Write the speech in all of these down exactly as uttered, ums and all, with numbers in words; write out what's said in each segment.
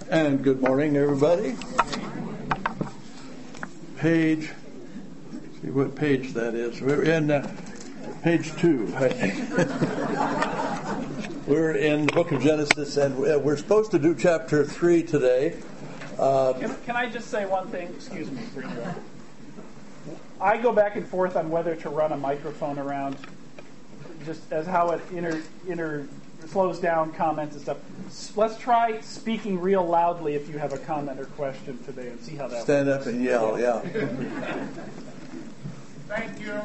And good morning, everybody. Page, see what page that is. We're in uh, page two. We're in the book of Genesis, and we're supposed to do chapter three today. Uh, can, can I just say one thing? Excuse me. I go back and forth on whether to run a microphone around, just as how it inter, inter slows down comments and stuff. Let's try speaking real loudly if you have a comment or question today, and see how that Stand works. up and yell, yeah. Thank you.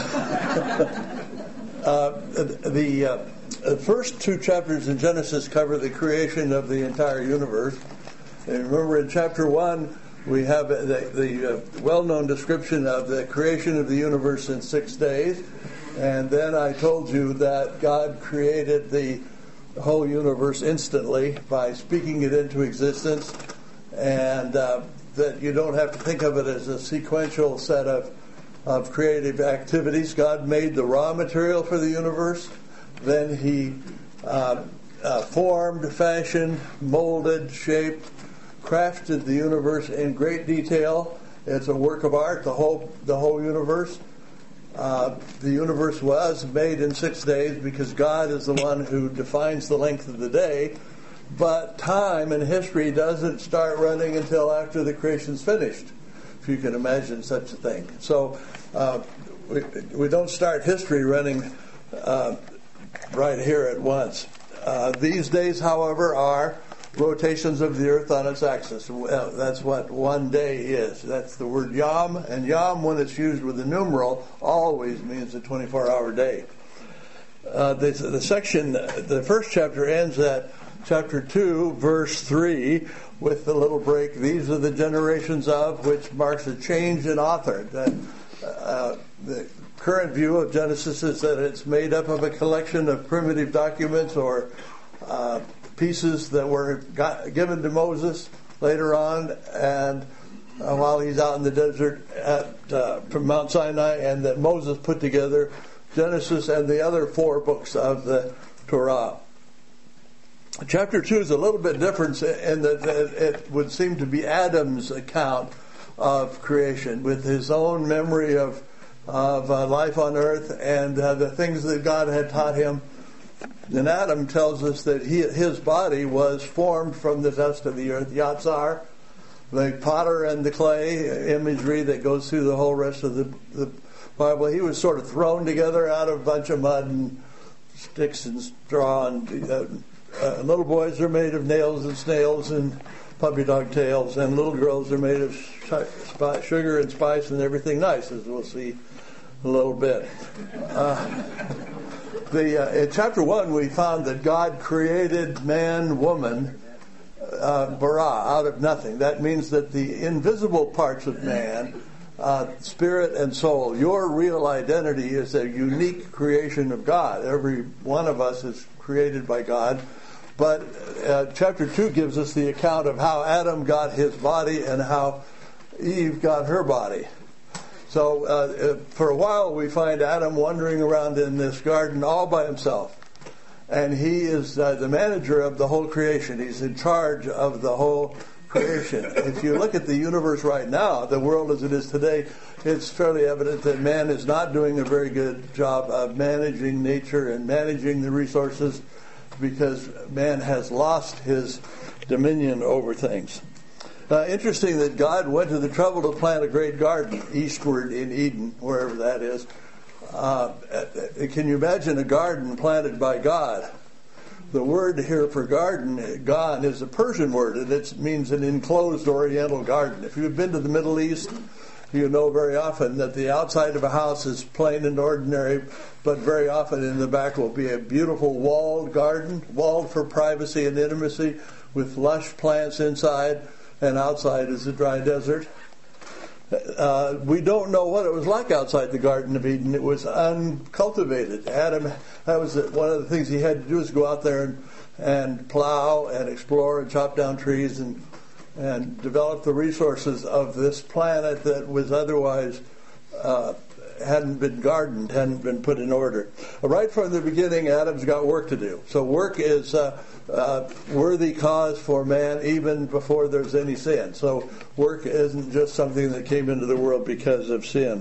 uh, the uh, first two chapters in Genesis cover the creation of the entire universe. And remember, in chapter one, we have the, the uh, well-known description of the creation of the universe in six days. And then I told you that God created the whole universe instantly by speaking it into existence, and uh, that you don't have to think of it as a sequential set of, of creative activities. God made the raw material for the universe. Then he uh, uh, formed, fashioned, molded, shaped, crafted the universe in great detail. It's a work of art, the whole the whole universe. Uh, the universe was made in six days because God is the one who defines the length of the day, but time and history doesn't start running until after the creation's finished, if you can imagine such a thing. So uh, we, we don't start history running uh, right here at once. Uh, these days, however, are rotations of the earth on its axis. Well, that's what one day is. That's the word yom, and yom, when it's used with a numeral, always means a twenty-four hour day. Uh, the, the section, the first chapter ends at chapter two, verse three, with the little break, "These are the generations of," which marks a change in author. That, uh, the current view of Genesis is that it's made up of a collection of primitive documents or uh, pieces that were got, given to Moses later on, and uh, while he's out in the desert at uh, from Mount Sinai, and that Moses put together Genesis and the other four books of the Torah. Chapter two is a little bit different in that it would seem to be Adam's account of creation, with his own memory of of uh, life on earth and uh, the things that God had taught him. And Adam tells us that he, his body was formed from the dust of the earth, Yatzar, the potter and the clay imagery that goes through the whole rest of the, the Bible. He was sort of thrown together out of a bunch of mud and sticks and straw. And uh, uh, little boys are made of nails and snails and puppy dog tails, and little girls are made of sh- sugar and spice and everything nice, as we'll see a little bit. Uh, The, uh, in chapter one, we found that God created man, woman, uh, bara, out of nothing. That means that the invisible parts of man, uh, spirit and soul, your real identity is a unique creation of God. Every one of us is created by God. But uh, chapter two gives us the account of how Adam got his body and how Eve got her body. So uh, for a while we find Adam wandering around in this garden all by himself. And he is uh, the manager of the whole creation. He's in charge of the whole creation. If you look at the universe right now, the world as it is today, it's fairly evident that man is not doing a very good job of managing nature and managing the resources, because man has lost his dominion over things. Uh, interesting that God went to the trouble to plant a great garden eastward in Eden, wherever that is. Uh, can you imagine a garden planted by God? The word here for garden, gan, is a Persian word, and it means an enclosed oriental garden. If you've been to the Middle East, you know very often that the outside of a house is plain and ordinary, but very often in the back will be a beautiful walled garden, walled for privacy and intimacy, with lush plants inside, and outside is a dry desert. Uh, we don't know what it was like outside the Garden of Eden. It was uncultivated. Adam, that was one of the things he had to do, is go out there and, and plow and explore and chop down trees and and develop the resources of this planet that was otherwise uh, hadn't been gardened, hadn't been put in order. Right from the beginning, Adam's got work to do. So work is a uh, uh, worthy cause for man even before there's any sin. So work isn't just something that came into the world because of sin.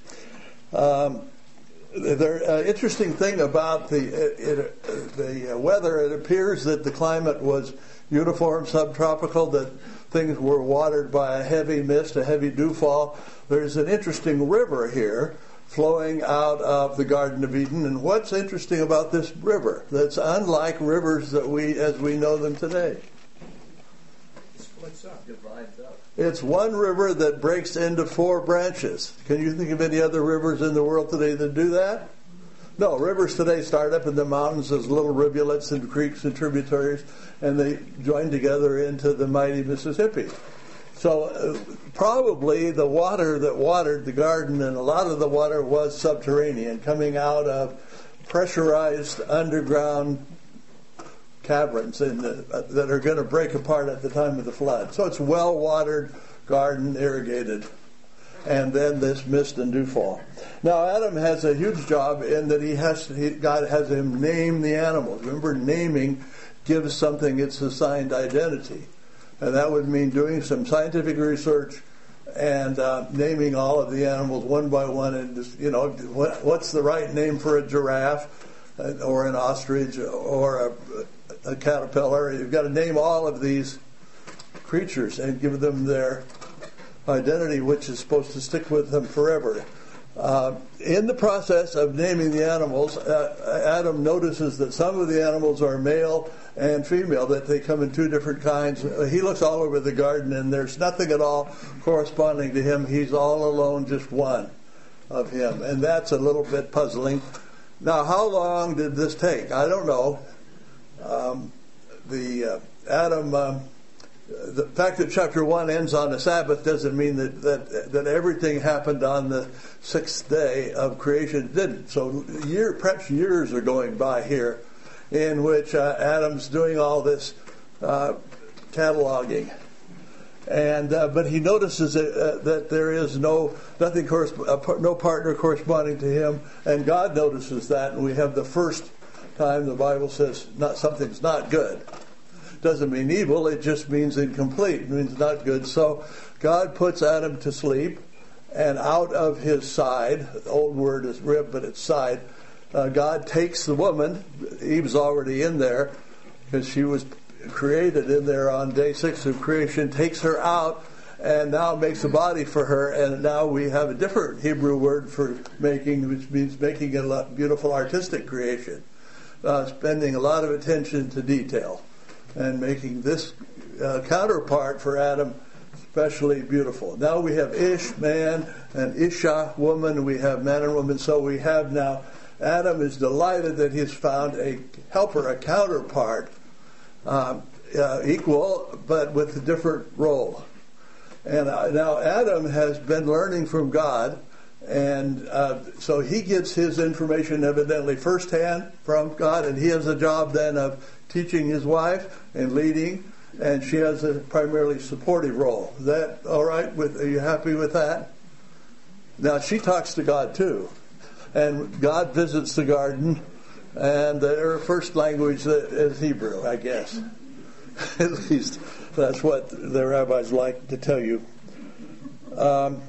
Um, the uh, interesting thing about the it, it, the weather, it appears that the climate was uniform, subtropical, that things were watered by a heavy mist, a heavy dewfall. There's an interesting river here flowing out of the Garden of Eden. And what's interesting about this river that's unlike rivers that we, as we know them today? It splits up, divides up. It's one river that breaks into four branches. Can you think of any other rivers in the world today that do that? No, rivers today start up in the mountains as little rivulets and creeks and tributaries, and they join together into the mighty Mississippi. So uh, probably the water that watered the garden, and a lot of the water was subterranean, coming out of pressurized underground caverns in the, uh, that are going to break apart at the time of the flood. So it's well-watered garden, irrigated. And then this mist and dewfall. Now Adam has a huge job in that he has to, he, God has him name the animals. Remember, naming gives something its assigned identity, and that would mean doing some scientific research and uh, naming all of the animals one by one. And just, you know, what, what's the right name for a giraffe, uh, or an ostrich, or a, a caterpillar? You've got to name all of these creatures and give them their identity, which is supposed to stick with them forever. Uh, in the process of naming the animals, uh, Adam notices that some of the animals are male and female, that they come in two different kinds. Uh, he looks all over the garden, and there's nothing at all corresponding to him. He's all alone, just one of him. And that's a little bit puzzling. Now, how long did this take? I don't know. Um, the uh, Adam... Um, The fact that chapter one ends on a Sabbath doesn't mean that, that that everything happened on the sixth day of creation. It didn't. So year, perhaps years are going by here in which uh, Adam's doing all this uh, cataloging. And uh, but he notices that, uh, that there is no nothing corresp- uh, no partner corresponding to him, and God notices that, and we have the first time the Bible says not something's not good. Doesn't mean evil, it just means incomplete. It means not good. So God puts Adam to sleep, and out of his side, the old word is rib, but it's side, uh, God takes the woman. Eve's already in there because she was created in there on day six of creation, takes her out, and now makes a body for her. And now we have a different Hebrew word for making, which means making a beautiful artistic creation, uh, spending a lot of attention to detail, and making this uh, counterpart for Adam especially beautiful. Now we have Ish, man, and Isha, woman. We have man and woman. So we have now, Adam is delighted that he's found a helper, a counterpart, um, uh, equal, but with a different role. And uh, now Adam has been learning from God, and uh, so he gets his information evidently firsthand from God, and he has a job then of teaching his wife and leading, and she has a primarily supportive role. Is that all right? With, are you happy with that? Now she talks to God too, and God visits the garden, and her first language is Hebrew, I guess. At least that's what the rabbis like to tell you. Um,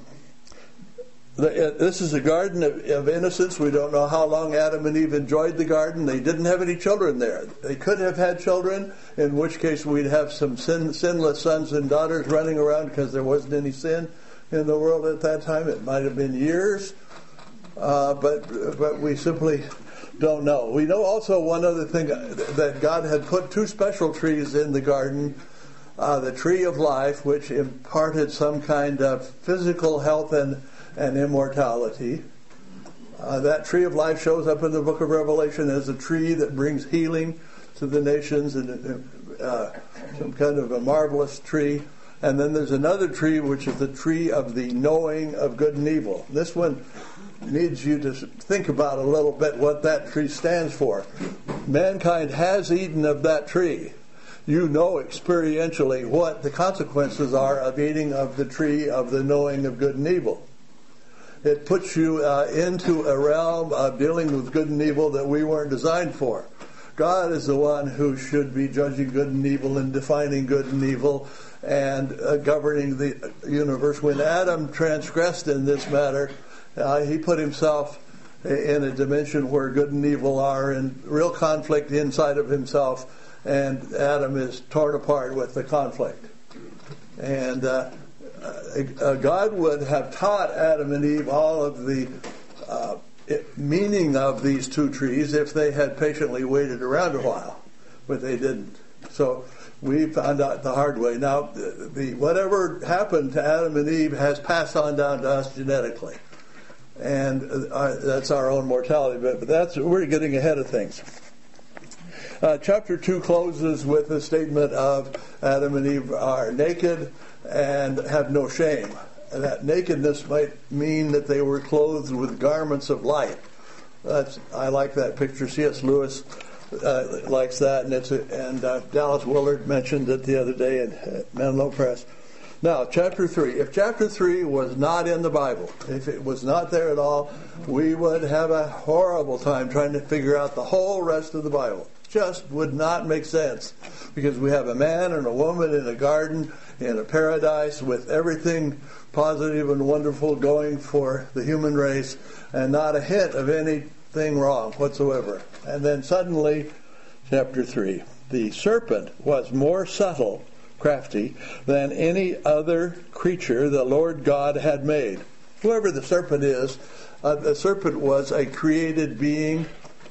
This is a garden of, of innocence. We don't know how long Adam and Eve enjoyed the garden. They didn't have any children there. They could have had children, in which case we'd have some sin, sinless sons and daughters running around because there wasn't any sin in the world at that time. It might have been years, uh, but but we simply don't know. We know also one other thing, that God had put two special trees in the garden. Uh, the tree of life, which imparted some kind of physical health and and immortality. Uh, that tree of life shows up in the book of Revelation as a tree that brings healing to the nations, and uh, some kind of a marvelous tree. And then there's another tree, which is the tree of the knowing of good and evil. This one needs you to think about a little bit what that tree stands for. Mankind has eaten of that tree. You know experientially what the consequences are of eating of the tree of the knowing of good and evil. it puts you uh, into a realm of dealing with good and evil that we weren't designed for. God is the one who should be judging good and evil and defining good and evil and uh, governing the universe. When Adam transgressed in this matter, uh, he put himself in a dimension where good and evil are in real conflict inside of himself, and Adam is torn apart with the conflict. And uh, uh, God would have taught Adam and Eve all of the uh, meaning of these two trees if they had patiently waited around a while, but they didn't. So we found out the hard way. Now, the, the whatever happened to Adam and Eve has passed on down to us genetically, and uh, that's our own mortality. But, but that's we're getting ahead of things. Uh, chapter two closes with a statement of Adam and Eve are naked and have no shame. And that nakedness might mean that they were clothed with garments of light. That's I like that picture. C S Lewis uh, likes that, and it's a, and uh, Dallas Willard mentioned it the other day in uh, Menlo Press. Now, chapter three. If chapter three was not in the Bible, if it was not there at all, we would have a horrible time trying to figure out the whole rest of the Bible. Just would not make sense, because we have a man and a woman in a garden in a paradise with everything positive and wonderful going for the human race, and not a hint of anything wrong whatsoever. And then suddenly, chapter three, the serpent was more subtle, crafty, than any other creature the Lord God had made. Whoever the serpent is, uh, the serpent was a created being.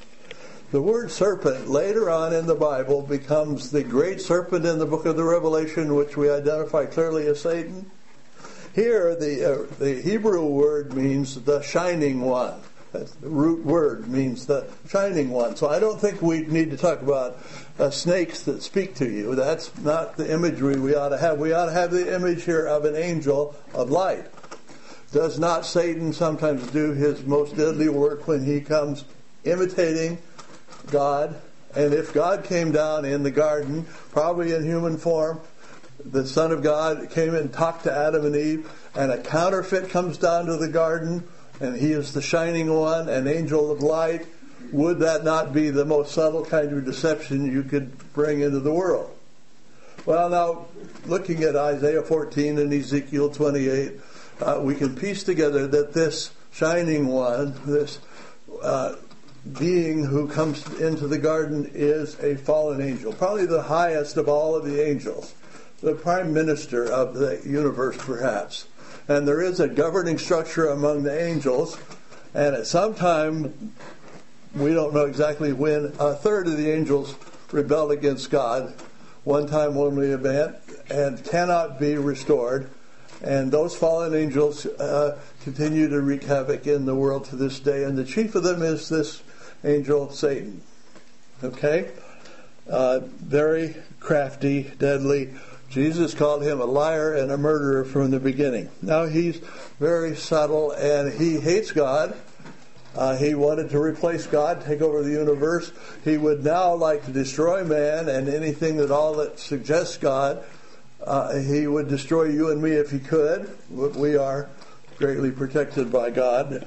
The word serpent later on in the Bible becomes the great serpent in the book of the Revelation, which we identify clearly as Satan. Here, the uh, the Hebrew word means the shining one. That's the root word means the shining one. So I don't think we need to talk about uh, snakes that speak to you. That's not the imagery we ought to have. We ought to have the image here of an angel of light. Does not Satan sometimes do his most deadly work when he comes imitating God? And if God came down in the garden, probably in human form, the Son of God came and talked to Adam and Eve, and a counterfeit comes down to the garden, and he is the shining one, an angel of light, would that not be the most subtle kind of deception you could bring into the world? Well, now, looking at Isaiah fourteen and Ezekiel twenty-eight, uh, we can piece together that this shining one, this uh, being who comes into the garden, is a fallen angel, probably the highest of all of the angels, the prime minister of the universe, perhaps. And there is a governing structure among the angels, and at some time, we don't know exactly when, a third of the angels rebelled against God, one time only event, and cannot be restored. And those fallen angels uh, continue to wreak havoc in the world to this day, and the chief of them is this angel Satan. Okay? Uh, very crafty, deadly. Jesus called him a liar and a murderer from the beginning. Now he's very subtle, and he hates God. Uh, he wanted to replace God, take over the universe. He would now like to destroy man and anything that all that suggests God. Uh, he would destroy you and me if he could. We are greatly protected by God.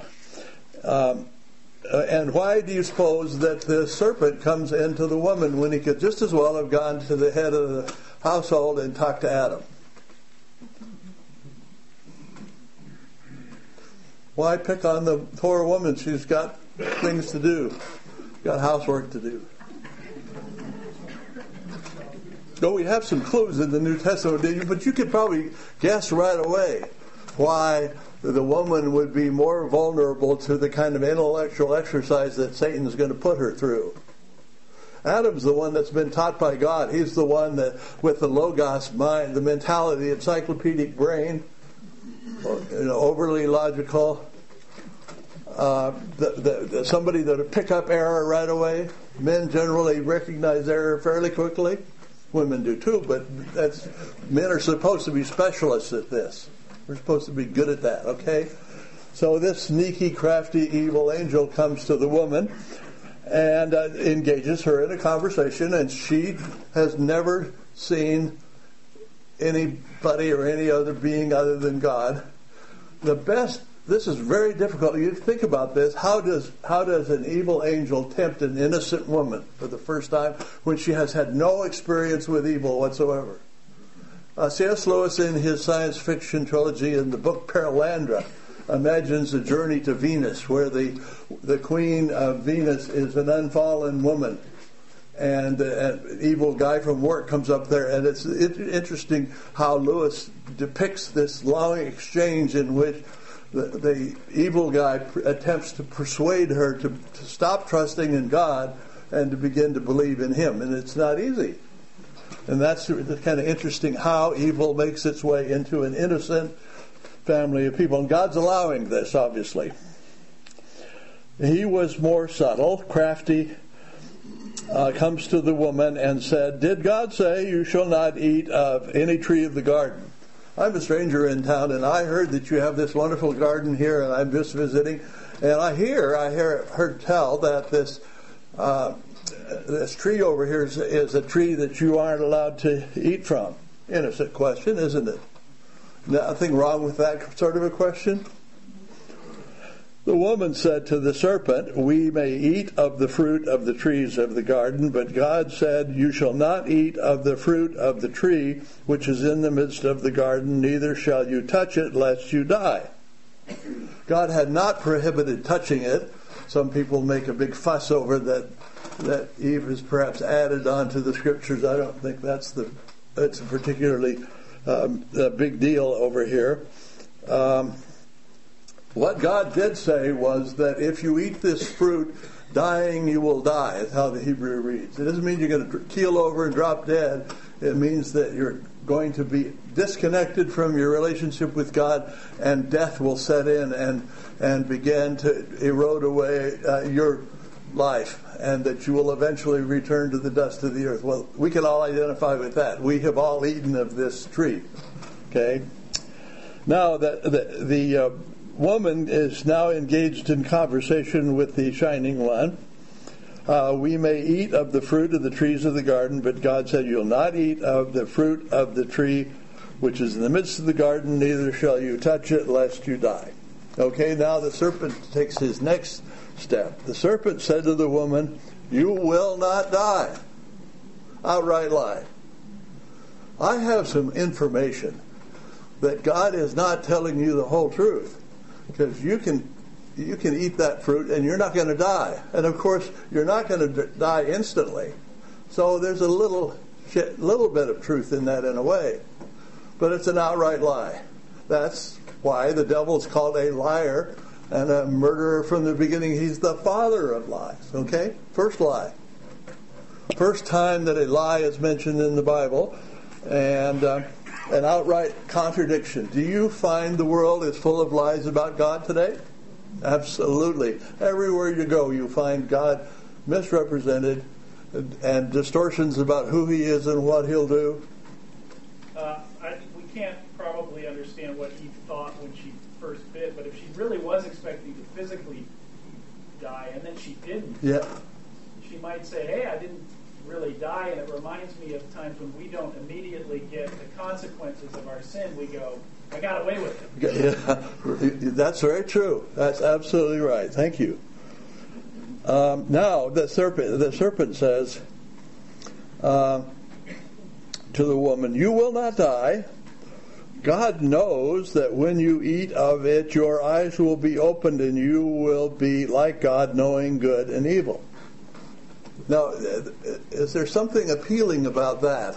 Um, and why do you suppose that the serpent comes into the woman when he could just as well have gone to the head of the household and talked to Adam? Why pick on the poor woman? She's got things to do, got housework to do. No, we have some clues in the New Testament, but you could probably guess right away why the woman would be more vulnerable to the kind of intellectual exercise that Satan's going to put her through. Adam's the one that's been taught by God. He's the one that, with the Logos mind, the mentality, the encyclopedic brain, you know, overly logical, uh, the, the, the, somebody that would pick up error right away. Men generally recognize error fairly quickly. Women do too, but that's men are supposed to be specialists at this. We're supposed to be good at that, okay? So this sneaky, crafty, evil angel comes to the woman and uh, engages her in a conversation, and she has never seen anybody or any other being other than God. The best this is very difficult. You think about this. How does how does an evil angel tempt an innocent woman for the first time when she has had no experience with evil whatsoever? Uh, C S Lewis, in his science fiction trilogy in the book Perelandra, imagines a journey to Venus where the the queen of Venus is an unfallen woman, and uh, an evil guy from work comes up there, and it's it, interesting how Lewis depicts this long exchange in which the, the evil guy pr- attempts to persuade her to, to stop trusting in God and to begin to believe in Him, and it's not easy. And that's kind of interesting how evil makes its way into an innocent family of people. And God's allowing this, obviously. He was more subtle, crafty, uh, comes to the woman and said, "Did God say you shall not eat of any tree of the garden?" I'm a stranger in town, and I heard that you have this wonderful garden here, and I'm just visiting. And I hear, I hear, heard tell that this uh, this tree over here is, is a tree that you aren't allowed to eat from. Innocent question, isn't it? Nothing wrong with that sort of a question. The woman said to the serpent, "We may eat of the fruit of the trees of the garden, but God said, you shall not eat of the fruit of the tree which is in the midst of the garden, neither shall you touch it, lest you die." God had not prohibited touching it. Some people make a big fuss over that that Eve is perhaps added onto the scriptures. I don't think that's the it's a particularly um, a big deal over here. Um, what God did say was that if you eat this fruit, dying you will die, is how the Hebrew reads. It doesn't mean you're going to keel over and drop dead. It means that you're going to be disconnected from your relationship with God, and death will set in and and begin to erode away uh, your life, and that you will eventually return to the dust of the earth. Well, we can all identify with that. We have all eaten of this tree. Okay? Now, the, the, the uh, woman is now engaged in conversation with the Shining One. Uh, we may eat of the fruit of the trees of the garden, but God said, you'll not eat of the fruit of the tree which is in the midst of the garden, neither shall you touch it, lest you die. Okay, now the serpent takes his next step. The serpent said to the woman, you will not die. Outright lie. I have some information that God is not telling you the whole truth, because you can you can eat that fruit and you're not going to die. And of course, you're not going to die instantly. So there's a little little bit of truth in that in a way. But it's an outright lie. That's why the devil is called a liar and a murderer from the beginning. He's the father of lies. Okay? First lie. First time that a lie is mentioned in the Bible. And uh, an outright contradiction. Do you find the world is full of lies about God today? Absolutely. Everywhere you go, you find God misrepresented and, and distortions about who He is and what He'll do. Uh, I, we can't probably understand what Eve thought when she first bit, but if she really was expecting to physically die and then she didn't, yeah, she might say, hey, I didn't really die, and it reminds me of times when we don't immediately get the consequences of our sin. We go, I got away with it. Yeah, that's very true. That's absolutely right. Thank you. Um, now the serpent, the serpent says uh, to the woman, "You will not die. God knows that when you eat of it, your eyes will be opened, and you will be like God, knowing good and evil." Now, is there something appealing about that?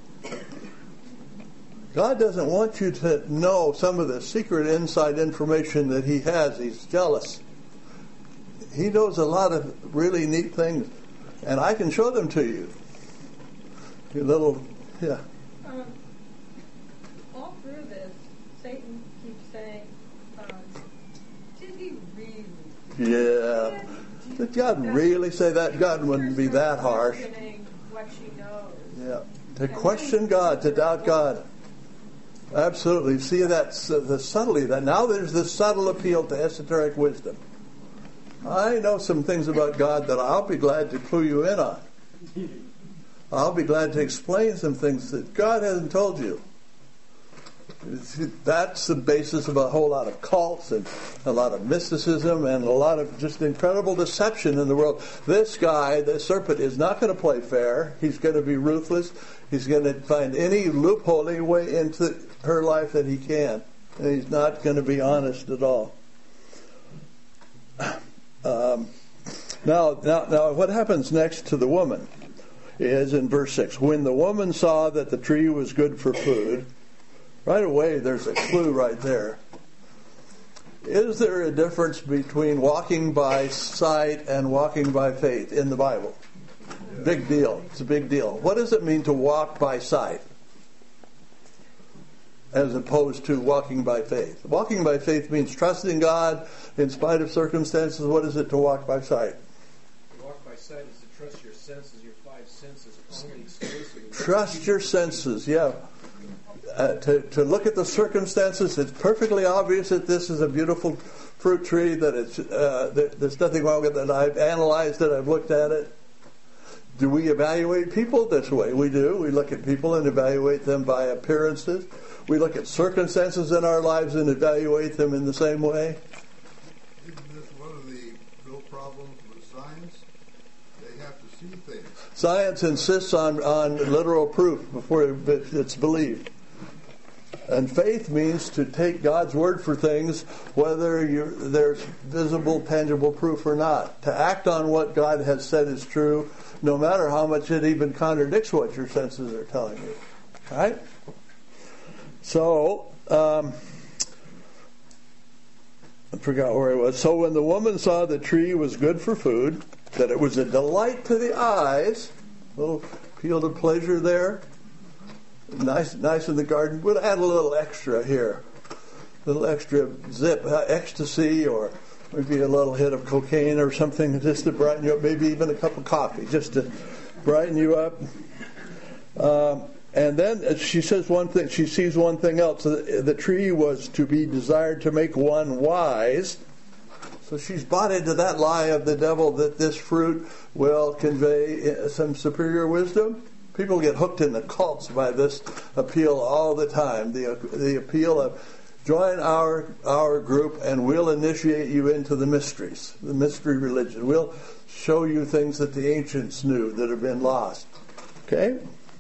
God doesn't want you to know some of the secret inside information that He has. He's jealous. He knows a lot of really neat things, and I can show them to you. You little, yeah. Um, all through this, Satan keeps saying, um, "Did he really?" Yeah. Did God really say that? God wouldn't be that harsh. What she knows. Yeah. To question God, to doubt God. Absolutely. See, that's uh, the subtlety. That now there's this subtle appeal to esoteric wisdom. I know some things about God that I'll be glad to clue you in on. I'll be glad to explain some things that God hasn't told you. That's the basis of a whole lot of cults and a lot of mysticism and a lot of just incredible deception in the world. This guy, the serpent, is not going to play fair. He's going to be ruthless. He's going to find any loophole, any way into her life that he can. And he's not going to be honest at all. Um, now, now, now, what happens next to the woman is in verse six. When the woman saw that the tree was good for food, right away there's a clue right there. Is there a difference between walking by sight and walking by faith in the Bible? Big deal. It's a big deal. What does it mean to walk by sight as opposed to walking by faith? Walking by faith means trusting God in spite of circumstances. What is it to walk by sight? To walk by sight is to trust your senses, your five senses, only exclusively. Trust your senses, yeah. Uh, to, to look at the circumstances, it's perfectly obvious that this is a beautiful fruit tree, that it's uh, that there's nothing wrong with it. I've analyzed it, I've looked at it. Do we evaluate people this way? We do. We look at people and evaluate them by appearances. We look at circumstances in our lives and evaluate them in the same way. Isn't this one of the real problems with science? They have to see things. Science insists on, on literal proof before it's believed. And faith means to take God's word for things, whether you're, there's visible, tangible proof or not. To act on what God has said is true, no matter how much it even contradicts what your senses are telling you. Right? So, um, I forgot where I was. So when the woman saw the tree was good for food, that it was a delight to the eyes, a little field of pleasure there, nice nice in the garden, we'll add a little extra here, a little extra zip, uh, ecstasy, or maybe a little hit of cocaine or something just to brighten you up, maybe even a cup of coffee just to brighten you up. Um, and then she says one thing, she sees one thing else. The, the tree was to be desired to make one wise. So she's bought into that lie of the devil that this fruit will convey some superior wisdom. People get hooked in the cults by this appeal all the time. The the appeal of join our our group and we'll initiate you into the mysteries, the mystery religion. We'll show you things that the ancients knew that have been lost. Okay?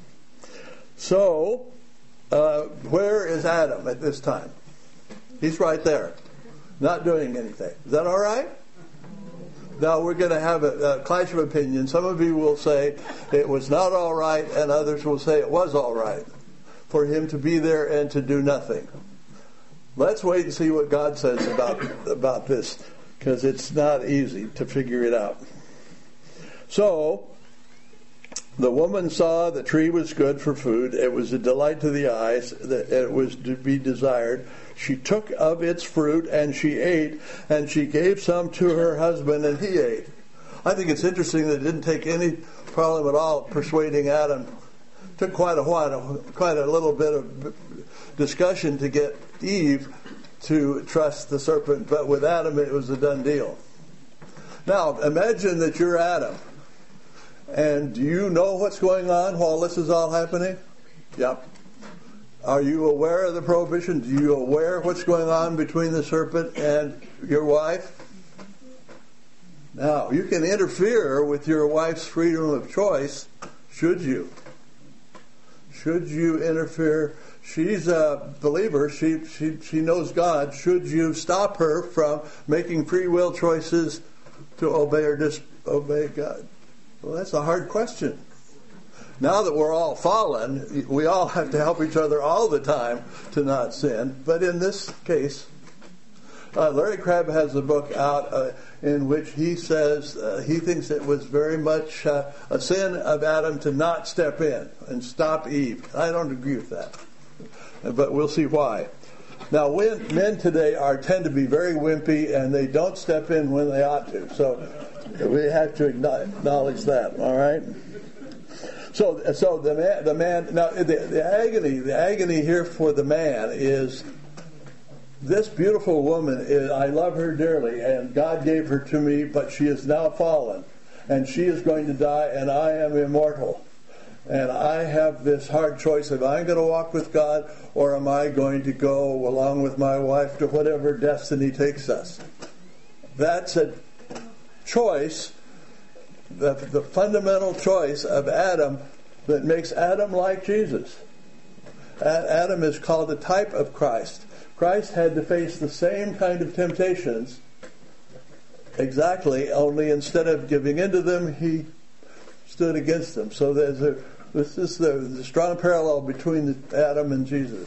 So, uh, where is Adam at this time? He's right there, not doing anything. Is that all right? Now we're going to have a, a clash of opinions. Some of you will say it was not all right, and others will say it was all right for him to be there and to do nothing. Let's wait and see what God says about about this, because it's not easy to figure it out. So, the woman saw the tree was good for food. It was a delight to the eyes. That it was to be desired. She took of its fruit and she ate, and she gave some to her husband and he ate. I think it's interesting that it didn't take any problem at all persuading Adam. It took quite a while, quite a little bit of discussion to get Eve to trust the serpent, but with Adam it was a done deal. Now, imagine that you're Adam, and do you know what's going on while this is all happening? Yep. Are you aware of the prohibition? Do you aware what's going on between the serpent and your wife? Now, you can interfere with your wife's freedom of choice, should you? Should you interfere? She's a believer. She, she, she knows God. Should you stop her from making free will choices to obey or disobey God? Well, that's a hard question. Now that we're all fallen, we all have to help each other all the time to not sin. But in this case, uh, Larry Crabb has a book out uh, in which he says uh, he thinks it was very much uh, a sin of Adam to not step in and stop Eve. I don't agree with that, but we'll see why. Now, when, men today are tend to be very wimpy, and they don't step in when they ought to. So we have to acknowledge that. All right. So, so the man, the man. Now, the, the agony, the agony here for the man is this beautiful woman. Is, I love her dearly, and God gave her to me, but she is now fallen, and she is going to die, and I am immortal. And I have this hard choice: am I going to walk with God, or am I going to go along with my wife to whatever destiny takes us? That's a choice, the, the fundamental choice of Adam, that makes Adam like Jesus. Adam is called a type of Christ. Christ had to face the same kind of temptations, exactly, only instead of giving in to them, he stood against them. So there's a This is the, the strong parallel between the Adam and Jesus.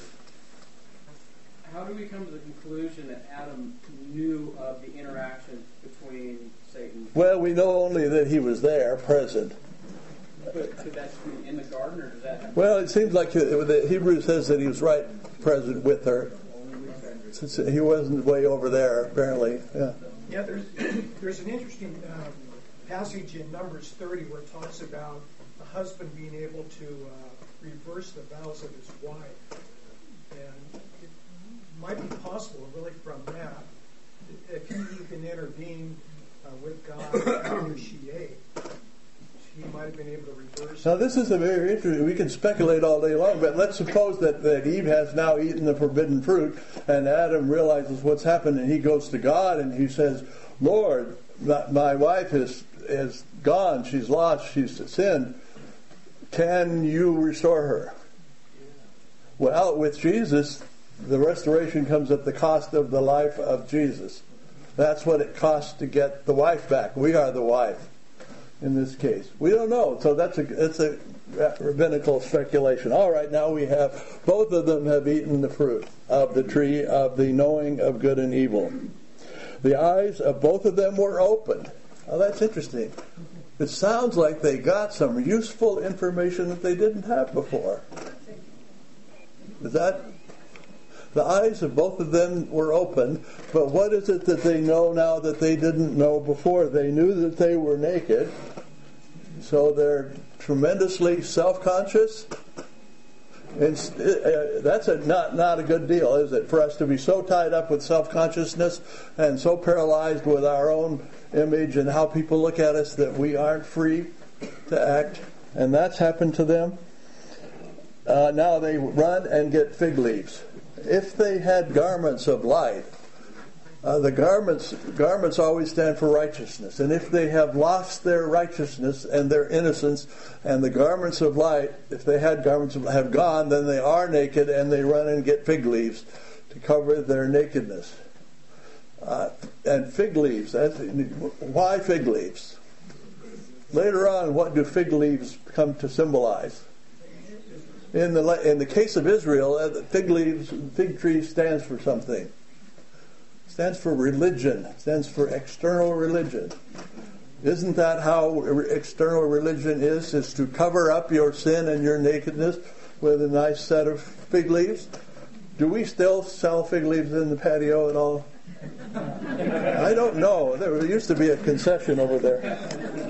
How do we come to the conclusion that Adam knew of the interaction between Satan? Well, we know only that he was there, present. But could that be in the garden, or does that happen? Well, it seems like the Hebrew says that he was right present with her. Since he wasn't way over there, apparently. Yeah. Yeah, there's there's an interesting um, passage in Numbers thirty where it talks about the husband being able to uh, reverse the vows of his wife. And it might be possible, really, from that, if he can intervene uh, with God after she ate, he might have been able to reverse. Now, this is a very interesting. We can speculate all day long, but let's suppose that, that Eve has now eaten the forbidden fruit, and Adam realizes what's happened, and he goes to God and he says, "Lord, my, my wife is is gone. She's lost. She's sinned. Can you restore her?" Well, with Jesus, the restoration comes at the cost of the life of Jesus. That's what it costs to get the wife back. We are the wife in this case. We don't know. So that's a it's a rabbinical speculation. All right, now we have both of them have eaten the fruit of the tree of the knowing of good and evil. The eyes of both of them were opened. Oh, that's interesting. It sounds like they got some useful information that they didn't have before. Is that? The eyes of both of them were opened, but what is it that they know now that they didn't know before? They knew that they were naked, so they're tremendously self-conscious. And uh, that's a, not, not a good deal, is it, for us to be so tied up with self-consciousness and so paralyzed with our own image and how people look at us that we aren't free to act. And that's happened to them. Uh, now they run and get fig leaves. If they had garments of light, uh, the garments garments always stand for righteousness. And if they have lost their righteousness and their innocence, and the garments of light, if they had garments of, have gone, then they are naked, and they run and get fig leaves to cover their nakedness. Uh, and fig leaves, that's, why fig leaves? Later on, what do fig leaves come to symbolize? In the in the case of Israel, uh, fig leaves, fig tree stands for something. It stands for religion. It stands for external religion. Isn't that how external religion is? Is to cover up your sin and your nakedness with a nice set of fig leaves? Do we still sell fig leaves in the patio at all? I don't know. There used to be a concession over there.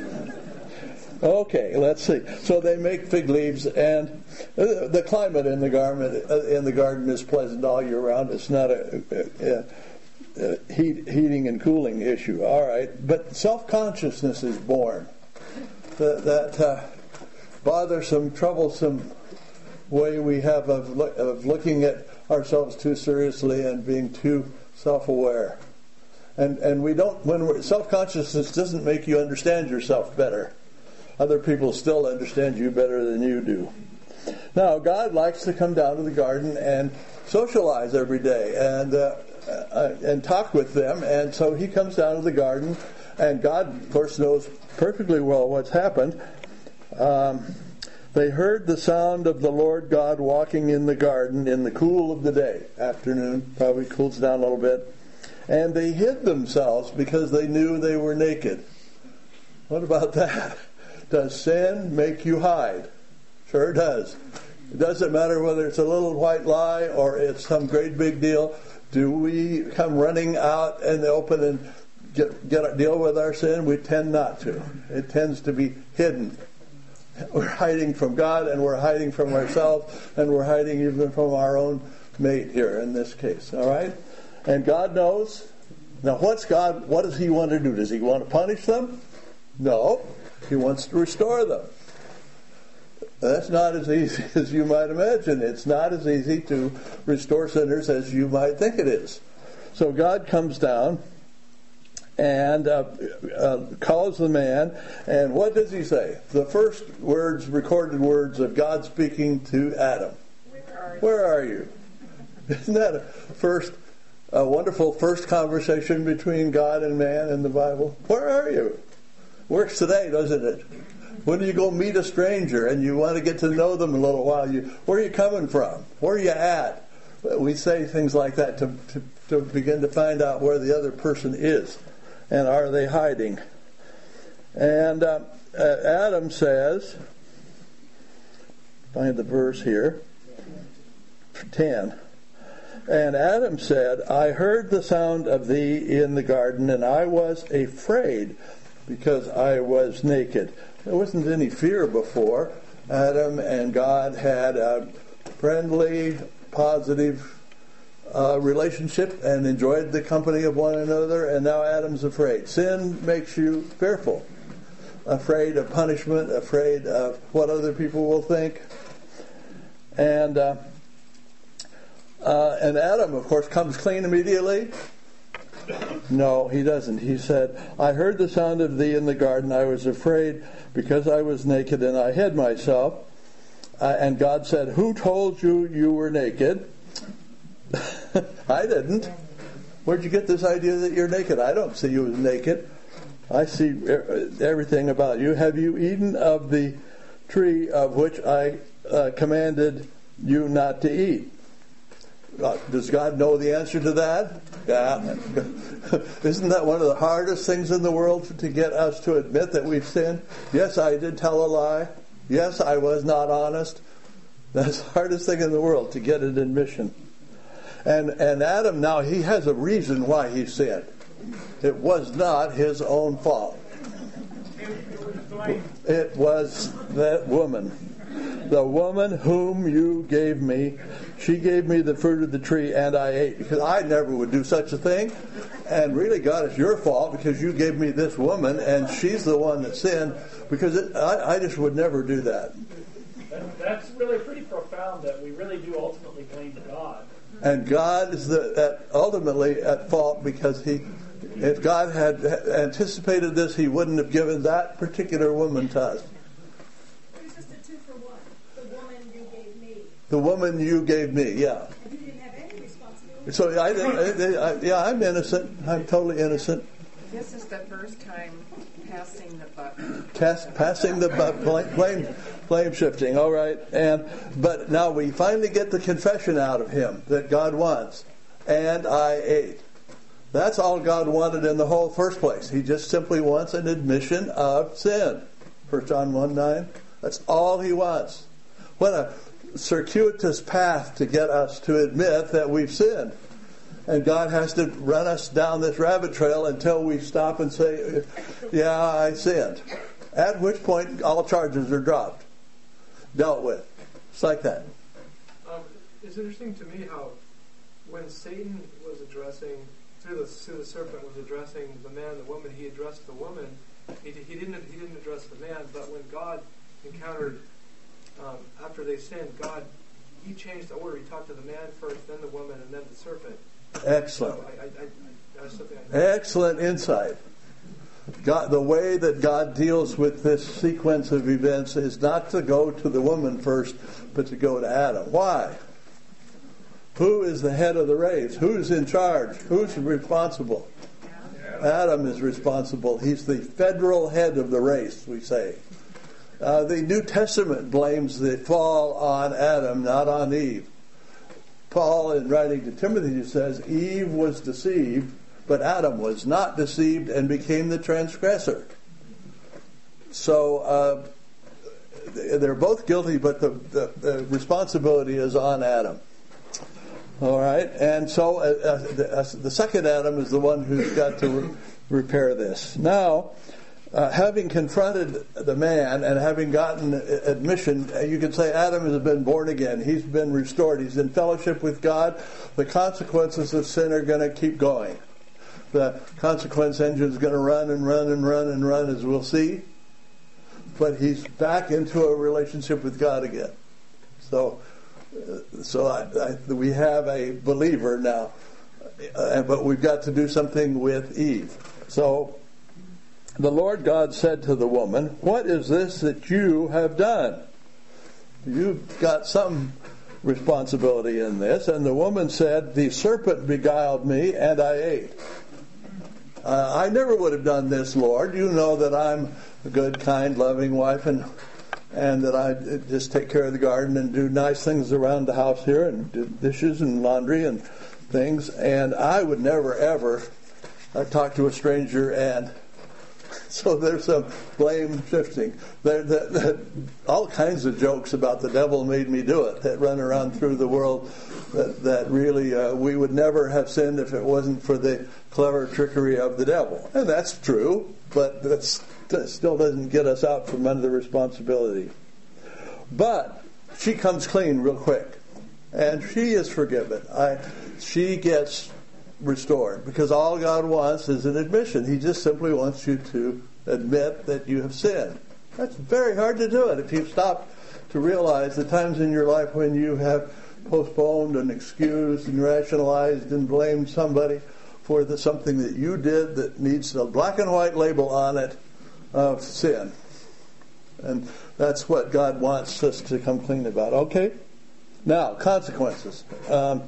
Okay, let's see. So they make fig leaves, and the climate in the garden in the garden is pleasant all year round. It's not a, a, a heat, heating and cooling issue. All right, but self-consciousness is born. That, that uh, bothersome, troublesome way we have of, of looking at ourselves too seriously and being too self-aware. And and we don't. When we're, self-consciousness doesn't make you understand yourself better. Other people still understand you better than you do. Now, God likes to come down to the garden and socialize every day and uh, uh, and talk with them. And so he comes down to the garden, and God, of course, knows perfectly well what's happened. Um, they heard the sound of the Lord God walking in the garden in the cool of the day. Afternoon, probably cools down a little bit. And they hid themselves because they knew they were naked. What about that? Does sin make you hide? Sure does. It doesn't matter whether it's a little white lie or it's some great big deal. Do we come running out in the open and get, get deal with our sin? We tend not to. It tends to be hidden. We're hiding from God, and we're hiding from ourselves, and we're hiding even from our own mate here in this case. All right? And God knows. Now, what's God? What does He want to do? Does He want to punish them? No. He wants to restore them. That's not as easy as you might imagine. It's not as easy to restore sinners as you might think it is. So God comes down and uh, uh, calls the man, and what does he say? The first words, recorded words of God speaking to Adam. Where are you? Where are you? Isn't that a first, a wonderful first conversation between God and man in the Bible? Where are you? Works today, doesn't it? When do you go meet a stranger and you want to get to know them a little while? You, where are you coming from? Where are you at? We say things like that to, to, to begin to find out where the other person is. And are they hiding? And uh, Adam says, find the verse here, ten. And Adam said, I heard the sound of thee in the garden, and I was afraid because I was naked. There wasn't any fear before. Adam and God had a friendly, positive uh, relationship and enjoyed the company of one another, and now Adam's afraid. Sin makes you fearful, afraid of punishment, afraid of what other people will think. And uh, uh, and Adam, of course, comes clean immediately. No, he doesn't. He said, I heard the sound of thee in the garden. I was afraid because I was naked and I hid myself. Uh, and God said, who told you you were naked? I didn't. Where'd you get this idea that you're naked? I don't see you as naked. I see everything about you. Have you eaten of the tree of which I uh, commanded you not to eat? Uh, does God know the answer to that? Yeah. Isn't that one of the hardest things in the world to get us to admit that we've sinned? Yes, I did tell a lie. Yes, I was not honest. That's the hardest thing in the world, to get an admission. And and Adam, now, he has a reason why he sinned. It was not his own fault. It was that woman. The woman whom you gave me, she gave me the fruit of the tree and I ate. Because I never would do such a thing. And really, God, it's your fault because you gave me this woman and she's the one that sinned. Because it, I, I just would never do that. that. That's really pretty profound that we really do ultimately blame God. And God is the, at, ultimately at fault because he, if God had anticipated this, he wouldn't have given that particular woman to us. The woman you gave me, yeah. And you didn't have any responsibility. So I, I, I, yeah, I'm innocent. I'm totally innocent. This is the first time passing the buck. Cast, passing the buck, blame, blame shifting. All right, and but now we finally get the confession out of him that God wants, and I ate. That's all God wanted in the whole first place. He just simply wants an admission of sin. First John one nine. That's all he wants. What a circuitous path to get us to admit that we've sinned. And God has to run us down this rabbit trail until we stop and say, yeah, I sinned. At which point all charges are dropped, dealt with. It's like that. Um, it's interesting to me how when Satan was addressing, through the, through the serpent was addressing the man and the woman, he addressed the woman. He, he didn't he didn't address the man, but when God encountered Um, after they sinned, God, he changed the order. He talked to the man first, then the woman, and then the serpent. Excellent. So I, I, I, I something I Excellent insight. God, the way that God deals with this sequence of events is not to go to the woman first, but to go to Adam. Why? Who is the head of the race? Who's in charge? Who's responsible? Adam is responsible. He's the federal head of the race, we say. Uh, the New Testament blames the fall on Adam, not on Eve. Paul, in writing to Timothy, says Eve was deceived, but Adam was not deceived and became the transgressor. So uh, they're both guilty, but the, the, the responsibility is on Adam. All right, and so uh, the, uh, the second Adam is the one who's got to re- repair this. Now, Uh, having confronted the man and having gotten admission, you can say Adam has been born again. He's been restored. He's in fellowship with God. The consequences of sin are going to keep going. The consequence engine is going to run and run and run and run, as we'll see. but he's back into a relationship with God again. So, uh, so I, I, we have a believer now, uh, but we've got to do something with Eve. So, the Lord God said to the woman, "What is this that you have done?" You've got some responsibility in this. And the woman said, "The serpent beguiled me, and I ate." Uh, I never would have done this, Lord. You know that I'm a good, kind, loving wife, and and that I just take care of the garden and do nice things around the house here, and do dishes and laundry and things. And I would never, ever uh, talk to a stranger. And so there's some blame shifting. There, there, there, all kinds of jokes about the devil made me do it that run around through the world that, that really uh, we would never have sinned if it wasn't for the clever trickery of the devil. And that's true, but that's, that still doesn't get us out from under the responsibility. But she comes clean real quick, and she is forgiven. I, she gets restored, because all God wants is an admission. He just simply wants you to admit that you have sinned. That's very hard to do it if you stop to realize the times in your life when you have postponed and excused and rationalized and blamed somebody for the, something that you did that needs a black and white label on it of sin. And that's what God wants us to come clean about. Okay? Now, consequences. Um,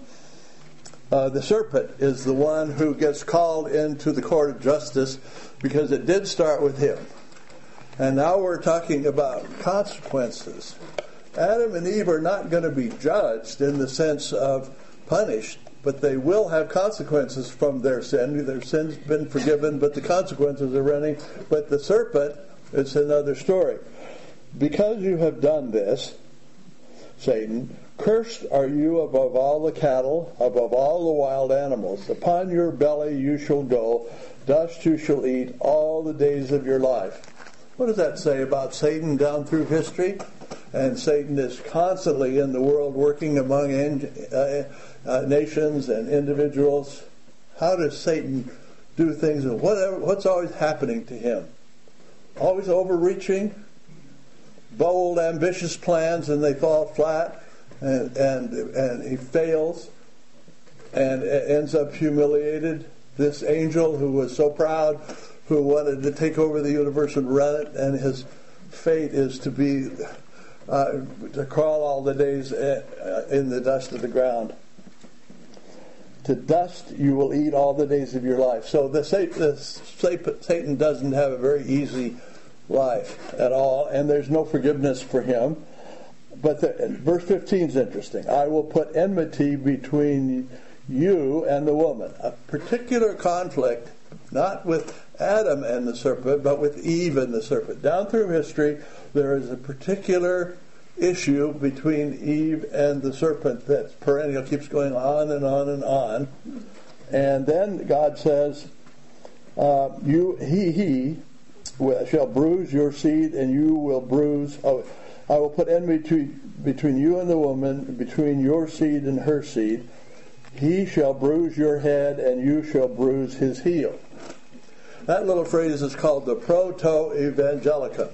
Uh, the serpent is the one who gets called into the court of justice because it did start with him. And now we're talking about consequences. Adam and Eve are not going to be judged in the sense of punished, but they will have consequences from their sin. Their sin's been forgiven, but the consequences are running. But the serpent, it's another story. Because you have done this, Satan, cursed are you above all the cattle, above all the wild animals. Upon your belly you shall go, dust you shall eat all the days of your life. What does that say about Satan down through history? And Satan is constantly in the world working among uh, uh, nations and individuals. How does Satan do things, and whatever, what's always happening to him? Always overreaching, bold, ambitious plans, and they fall flat, and and, and he fails and ends up humiliated. This angel who was so proud, who wanted to take over the universe and run it, and his fate is to be uh, to crawl all the days in the dust of the ground. To dust you will eat all the days of your life. So the, the Satan doesn't have a very easy life at all, and there's no forgiveness for him. But the, verse fifteen is interesting. I will put enmity between you and the woman. A particular conflict, not with Adam and the serpent, but with Eve and the serpent. Down through history, there is a particular issue between Eve and the serpent that perennial, keeps going on and on and on. And then God says, uh, "You, he, he shall bruise your seed, and you will bruise. Oh, I will put enmity between you and the woman, between your seed and her seed. He shall bruise your head, and you shall bruise his heel." That little phrase is called the proto-evangelium.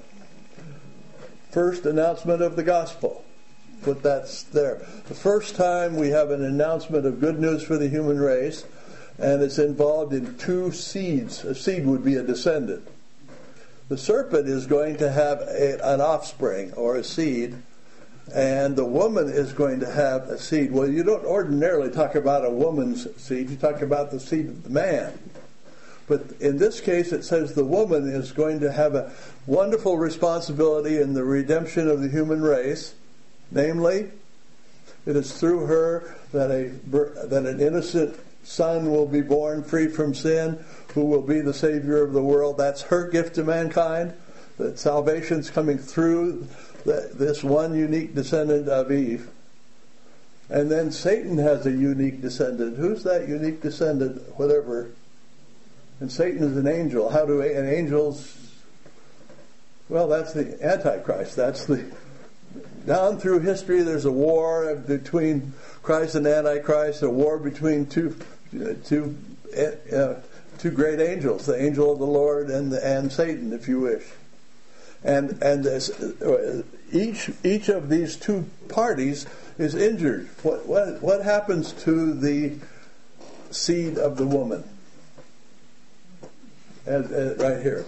First announcement of the gospel. But that's there. The first time we have an announcement of good news for the human race, and it's involved in two seeds. A seed would be a descendant. The serpent is going to have a, an offspring or a seed, and the woman is going to have a seed. Well, you don't ordinarily talk about a woman's seed. You talk about the seed of the man. But in this case, it says the woman is going to have a wonderful responsibility in the redemption of the human race. Namely, it is through her that a that an innocent son will be born free from sin, who will be the Savior of the world. That's her gift to mankind. That salvation's coming through the, this one unique descendant of Eve. And then Satan has a unique descendant. Who's that unique descendant? Whatever. And Satan is an angel. How do and angels? Well, that's the Antichrist. That's the down through history. There's a war between Christ and Antichrist. A war between two two uh, two great angels, the angel of the Lord and the, and Satan, if you wish. And and this, uh, each each of these two parties is injured. What what what happens to the seed of the woman? And, and right here.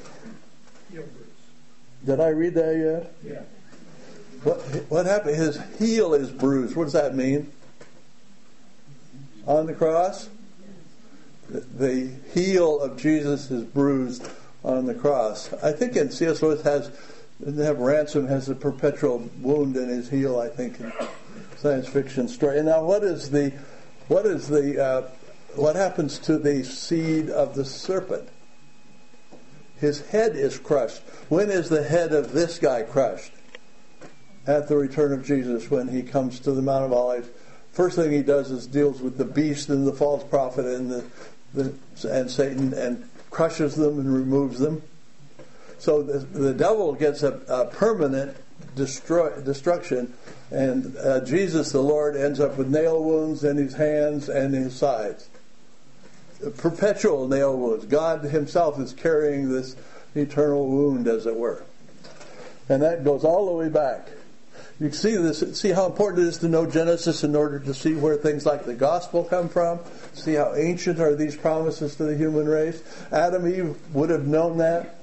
Did I read that yet? Yeah. What what happened? His heel is bruised. What does that mean? On the cross, the, the heel of Jesus is bruised on the cross. I think in C S Lewis has, doesn't have Ransom has a perpetual wound in his heel, I think, in science fiction story. And now what is the, what is the, uh, what happens to the seed of the serpent? His head is crushed. When is the head of this guy crushed? At the return of Jesus, when he comes to the Mount of Olives. First thing he does is deals with the beast and the false prophet and the, the and Satan and crushes them and removes them. So the, the devil gets a, a permanent destroy, destruction, and uh, Jesus, the Lord, ends up with nail wounds in his hands and his sides. Perpetual nail wounds. God himself is carrying this eternal wound, as it were. And that goes all the way back. You see this. See how important it is to know Genesis in order to see where things like the gospel come from. See how ancient are these promises to the human race. Adam and Eve would have known that.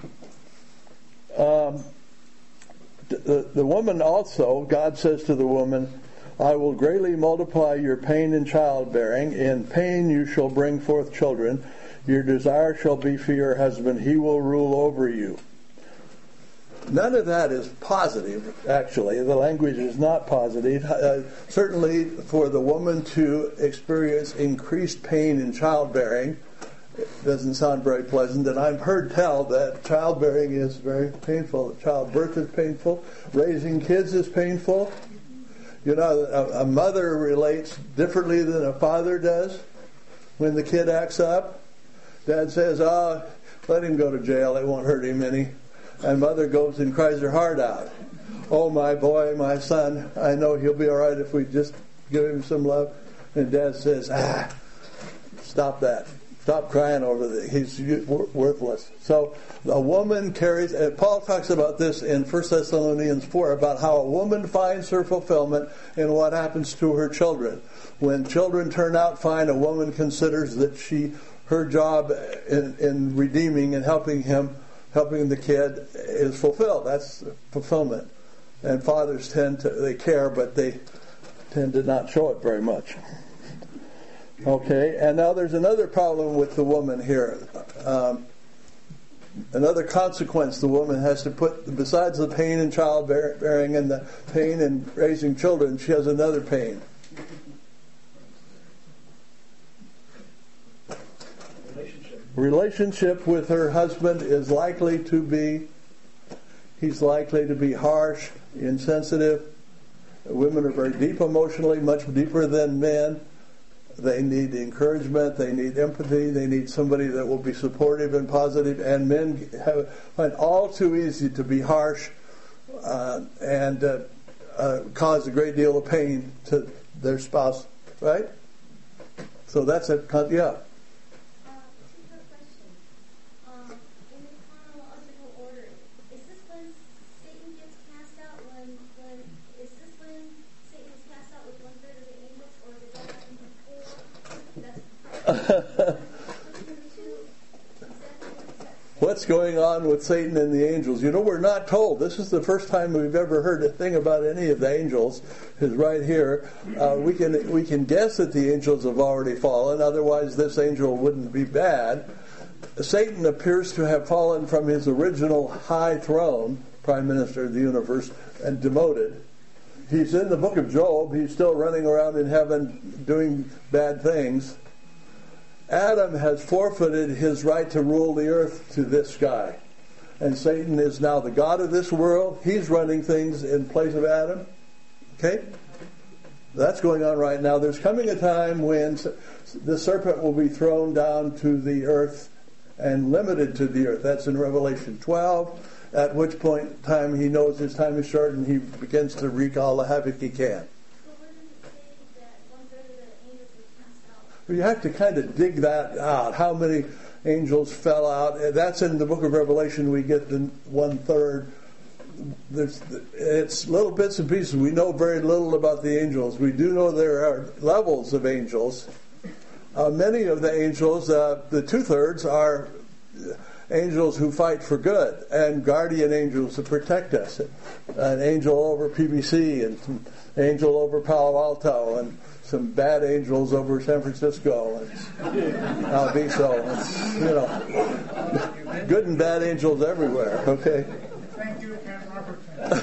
Um, the, the woman also, God says to the woman, I will greatly multiply your pain in childbearing. In pain you shall bring forth children. Your desire shall be for your husband. He will rule over you. None of that is positive, actually. The language is not positive. Uh, certainly for the woman to experience increased pain in childbearing doesn't sound very pleasant. And I've heard tell that childbearing is very painful. Childbirth is painful. Raising kids is painful. You know, a, a mother relates differently than a father does when the kid acts up. Dad says, oh, let him go to jail. It won't hurt him any. And mother goes and cries her heart out. Oh, my boy, my son, I know he'll be all right if we just give him some love. And Dad says, ah, stop that. Stop crying over that. He's worthless. So a woman carries, and Paul talks about this in First Thessalonians four, about how a woman finds her fulfillment in what happens to her children. When children turn out fine, a woman considers that she, her job in, in redeeming and helping him, helping the kid is fulfilled. That's fulfillment. And fathers tend to, they care, but they tend to not show it very much. Okay, and now there's another problem with the woman here. Um, another consequence the woman has to put, besides the pain in childbearing and the pain in raising children, she has another pain. Relationship. Relationship with her husband is likely to be, he's likely to be harsh, insensitive. Women are very deep emotionally, much deeper than men. They need encouragement, they need empathy, they need somebody that will be supportive and positive, and men have, find all too easy to be harsh uh, and uh, uh, cause a great deal of pain to their spouse, right? So that's a, yeah. What's going on with Satan and the angels? You know, we're not told. This is the first time we've ever heard a thing about any of the angels. Is right here. Uh, we can we can guess that the angels have already fallen. Otherwise, this angel wouldn't be bad. Satan appears to have fallen from his original high throne, prime minister of the universe, and demoted. He's in the book of Job. He's still running around in heaven doing bad things. Adam has forfeited his right to rule the earth to this guy. And Satan is now the god of this world. He's running things in place of Adam. Okay? That's going on right now. There's coming a time when the serpent will be thrown down to the earth and limited to the earth. That's in Revelation twelve, at which point in time he knows his time is short and he begins to wreak all the havoc he can. You have to kind of dig that out. How many angels fell out? That's in the book of Revelation. We get the one third there's, it's little bits and pieces. We know very little about the angels. We do know there are levels of angels. Uh, many of the angels, uh, the two-thirds, are angels who fight for good, and guardian angels to protect us. An angel over P B C, and some angel over Palo Alto, and some bad angels over San Francisco and Alviso. And, you know, good and bad angels everywhere. Okay. Thank you, Ken Robertson.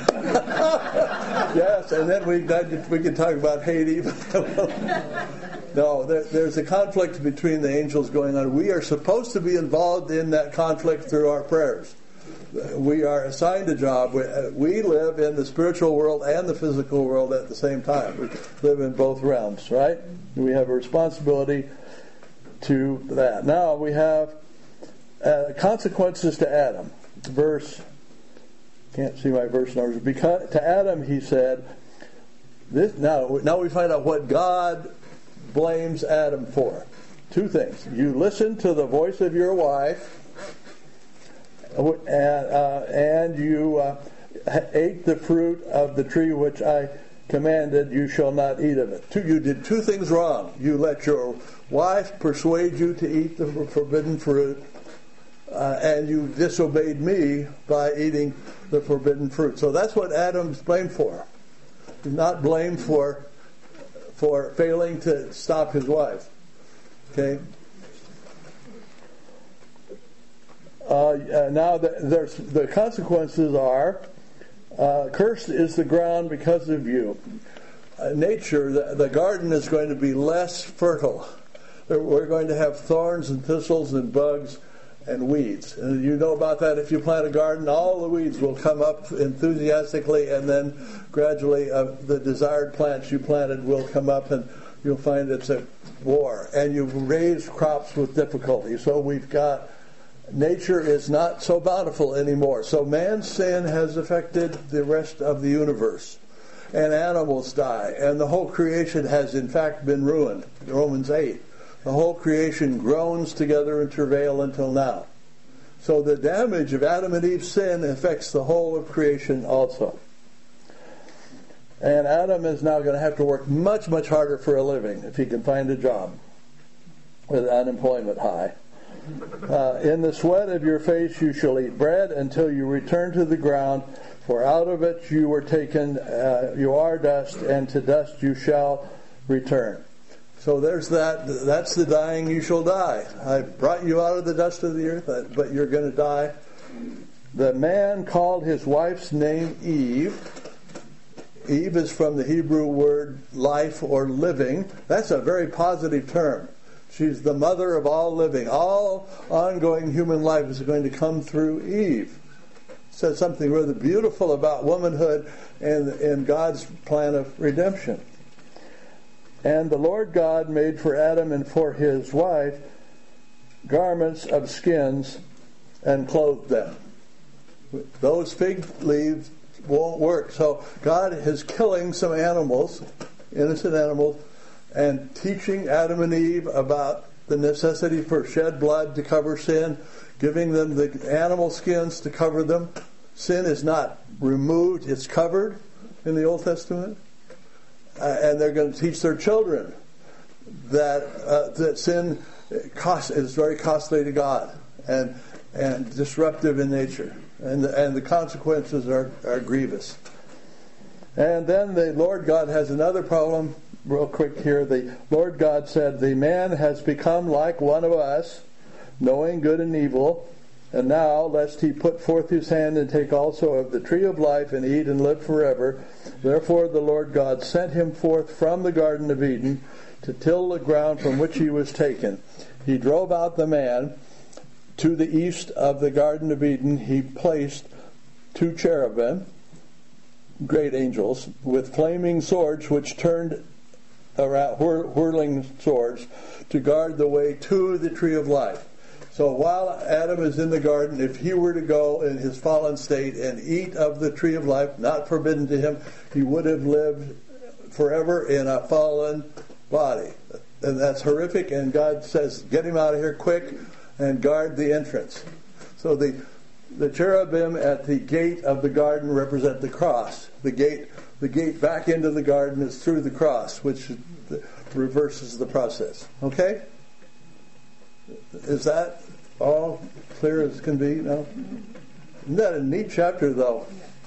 Yes, and then we we can talk about Haiti. No, there, there's a conflict between the angels going on. We are supposed to be involved in that conflict through our prayers. We are assigned a job. We, we live in the spiritual world and the physical world at the same time. We live in both realms, right? We have a responsibility to that. Now we have uh, consequences to Adam. Verse, can't see my verse numbers. Because to Adam he said, this, now, now we find out what God blames Adam for. Two things. You listened to the voice of your wife, and, uh, and you uh, ate the fruit of the tree which I commanded, you shall not eat of it. Two, you did two things wrong. You let your wife persuade you to eat the forbidden fruit, uh, and you disobeyed me by eating the forbidden fruit. So that's what Adam's blamed for. He's not blamed for for failing to stop his wife. Okay? Uh, uh, now the, there's, the consequences are, uh, cursed is the ground because of you. Uh, nature, the, the garden is going to be less fertile. We're going to have thorns and thistles and bugs and weeds. And you know about that. If you plant a garden, all the weeds will come up enthusiastically, and then gradually uh, the desired plants you planted will come up, and you'll find it's a war. And you raise crops with difficulty. So we've got, nature is not so bountiful anymore. So man's sin has affected the rest of the universe. And animals die. And the whole creation has in fact been ruined. Romans eight. The whole creation groans together in travail until now. So the damage of Adam and Eve's sin affects the whole of creation also. And Adam is now going to have to work much, much harder for a living if he can find a job with unemployment high. Uh, in the sweat of your face you shall eat bread until you return to the ground, for out of it you were taken, uh, you are dust, and to dust you shall return. So there's that. That's the dying you shall die. I brought you out of the dust of the earth, but you're going to die. The man called his wife's name Eve. Eve is from the Hebrew word life or living. That's a very positive term. She's the mother of all living. All ongoing human life is going to come through Eve. It says something rather beautiful about womanhood and, and God's plan of redemption. And the Lord God made for Adam and for his wife garments of skins and clothed them. Those fig leaves won't work. So God is killing some animals, innocent animals, and teaching Adam and Eve about the necessity for shed blood to cover sin, giving them the animal skins to cover them. Sin is not removed, it's covered in the Old Testament. Uh, and they're going to teach their children that uh, that sin cost, is very costly to God and and disruptive in nature, and the, and the consequences are, are grievous. And then the Lord God has another problem. Real quick here, the Lord God said, "The man has become like one of us, knowing good and evil. And now, lest he put forth his hand and take also of the tree of life and eat and live forever. Therefore the Lord God sent him forth from the Garden of Eden to till the ground from which he was taken. He drove out the man. To the east of the Garden of Eden he placed two cherubim, great angels, with flaming swords which turned around, whirling swords, to guard the way to the tree of life." So while Adam is in the garden, if he were to go in his fallen state and eat of the tree of life, not forbidden to him, he would have lived forever in a fallen body. And that's horrific, and God says, get him out of here quick and guard the entrance. So the The cherubim at the gate of the garden represent the cross. The gate, the gate back into the garden is through the cross, which reverses the process. Okay? Is that all clear as can be? No? Isn't that a neat chapter, though?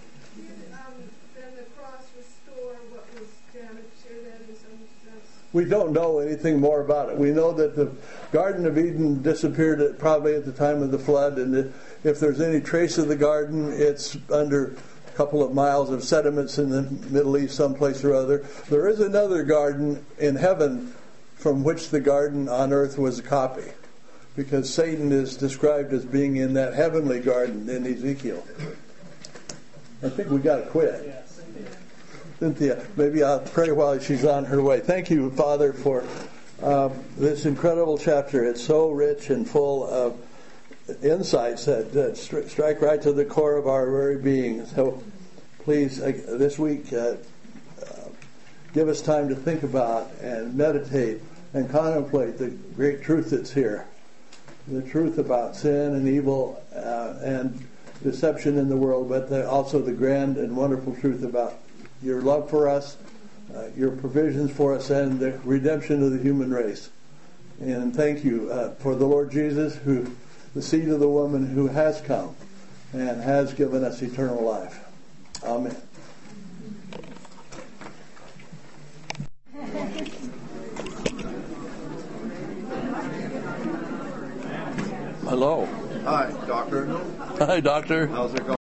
We don't know anything more about it. We know that the Garden of Eden disappeared at, probably at the time of the flood, and if there's any trace of the garden, it's under a couple of miles of sediments in the Middle East, someplace or other. There is another garden in heaven from which the garden on earth was a copy, because Satan is described as being in that heavenly garden in Ezekiel. I think we got to quit. Cynthia, maybe I'll pray while she's on her way. Thank you, Father, for uh, this incredible chapter. It's so rich and full of insights that, that stri- strike right to the core of our very being. So please, uh, this week, uh, uh, give us time to think about and meditate and contemplate the great truth that's here. The truth about sin and evil uh, and deception in the world, but the, also the grand and wonderful truth about your love for us, uh, your provisions for us, and the redemption of the human race. And thank you uh, for the Lord Jesus, who, the seed of the woman who has come and has given us eternal life. Amen. Hello. Hi, Doctor. Hi, Doctor. How's it going?